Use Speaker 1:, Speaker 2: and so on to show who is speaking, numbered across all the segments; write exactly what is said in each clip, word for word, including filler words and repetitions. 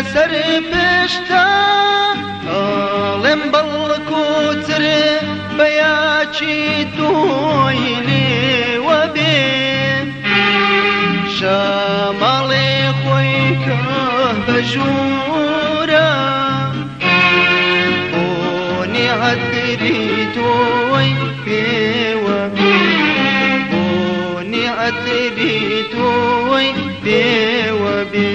Speaker 1: لسر پشتا ئاڵێم بەڵک و تر بەیاچی تۆی لێوە بێ شەماڵێ خۆی کە بەژوورە بۆنی عەتری تۆی پێوە بێ بۆنی عەتری تۆی پێوە بێ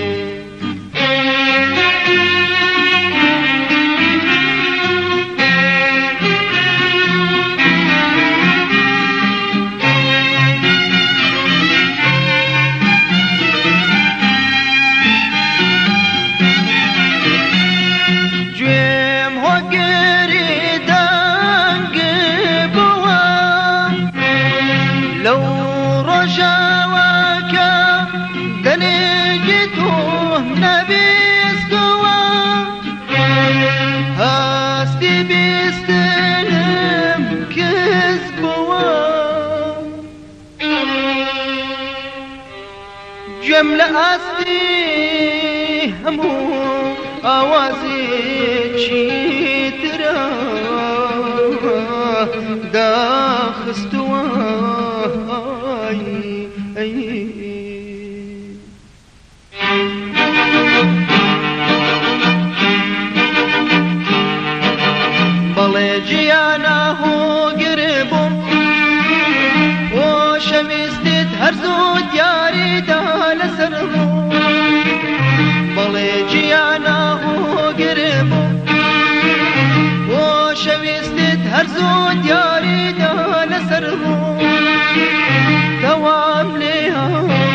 Speaker 1: گوێم لە ئاستی هەموو ئاوازێکی ترە داخستووە بەڵێ گیانە هۆگر بووم بۆ شەویستت هەرزوو دیاریدا لەسەر ڕوو بەڵێ گیانە هۆگر بووم بۆ شەویستت هەرزوو دیاریدا لەسەر ڕوو دەوام لێها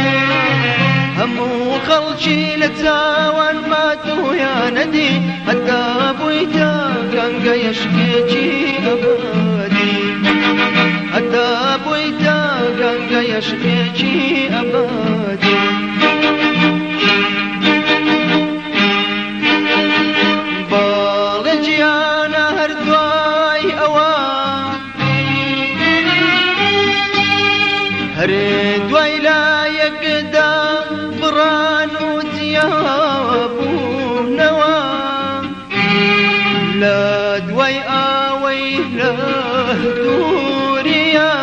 Speaker 1: هەموو خەڵکی لە چاوان ماتۆیانەدی هەتا بوویتە گەنگە یەشکێکی ئەبەدی هەتا بوویتە گەنگە یەشکێکی ئەبەدی باڵێ گیانە هەردوای ئەوە هەرێ دوای لایەکدا بڕان و جیابوونەوە لە دوای ئاوەی لە دووریە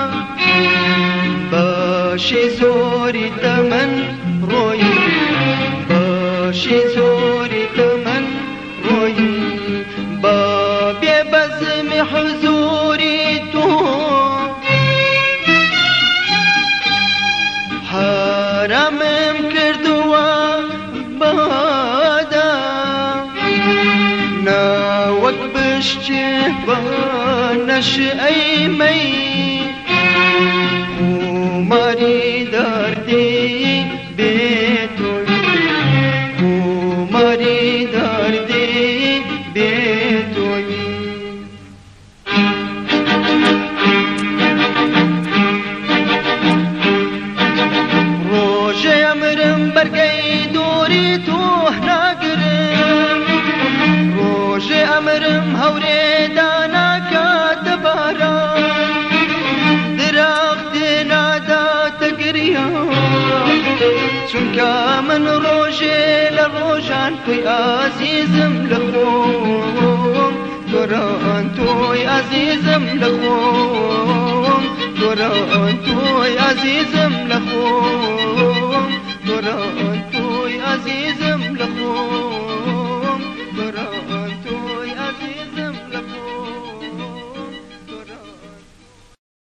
Speaker 1: بەشی زۆری تەمەن ڕۆی بەشی زۆری تەمەن ڕۆی بە بێبەزمی حزوری تۆ حرامم کردووە بەدا ناوەک بشتێ بە نەشئەی مەی کوماری دەردی بێتۆی کوماری دەردی بێتۆی ڕۆژەیەمرم بەرگەی دووری تۆ ناگرم ڕۆژێ ئەمرم هەورێ داناکاتە باران درەختێ ناداتە گریان چونکە من ڕۆژێ لە ڕۆژان تۆی ئازیزم لە خۆم گۆران تۆی ئازیزم لە خۆم گۆران تۆی ئازیزم لە خۆم